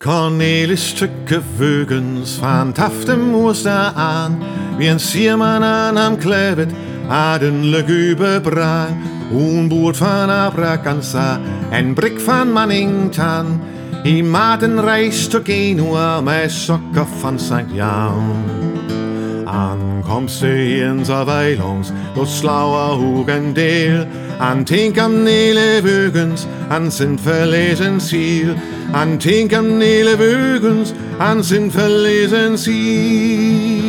Cornelis tykke vøgens van tafte moester aan. Wie en sierman aan ham klevet, a den legübe brang. Un boert van Abrakansa, en brik van Mannington. I maten reis til Genua med sokker van St. Jan. Ankomst ens og vejlungs, då slauer hugen del. An tænk om nele vøgens, an sind verlesen sil. An tænk om nele vøgens, an sind verlesen sil.